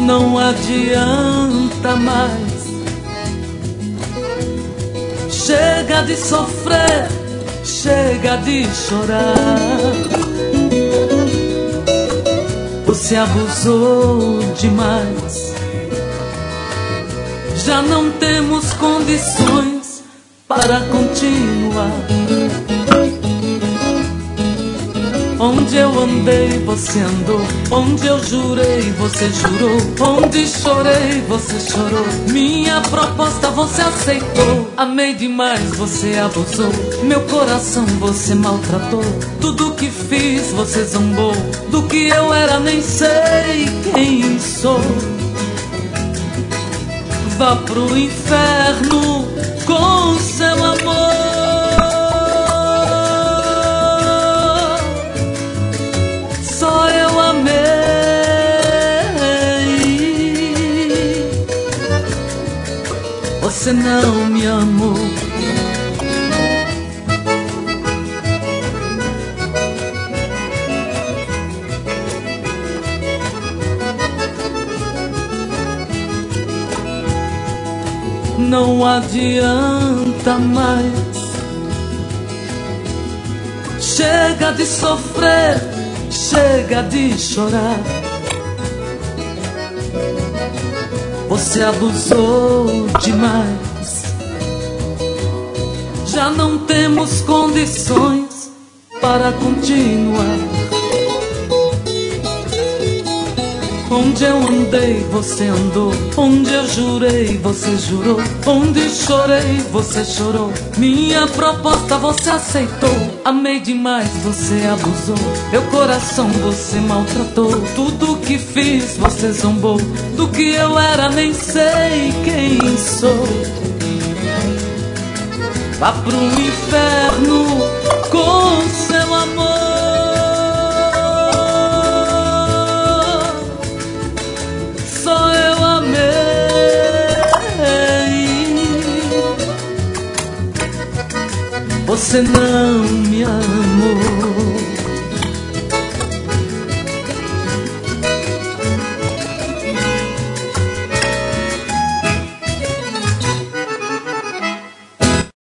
Não adianta mais. Chega de sofrer, chega de chorar. Você abusou demais. Já não temos condições para continuar. Onde eu andei, você andou. Onde eu jurei, você jurou. Onde chorei, você chorou. Minha proposta você aceitou. Amei demais, você abusou. Meu coração você maltratou. Tudo que fiz você zombou. Do que eu era nem sei quem sou. Vá pro inferno com seu amor. Só eu amei. Você não me amou. Não adianta mais. Chega de sofrer, chega de chorar. Você abusou demais. Já não temos condições para continuar. Onde eu andei, você andou. Onde eu jurei, você jurou. Onde chorei, você chorou. Minha proposta você aceitou. Amei demais, você abusou. Meu coração você maltratou. Tudo que fiz você zombou. Do que eu era nem sei quem sou. Vá pro inferno com seu amor. Você não me amou.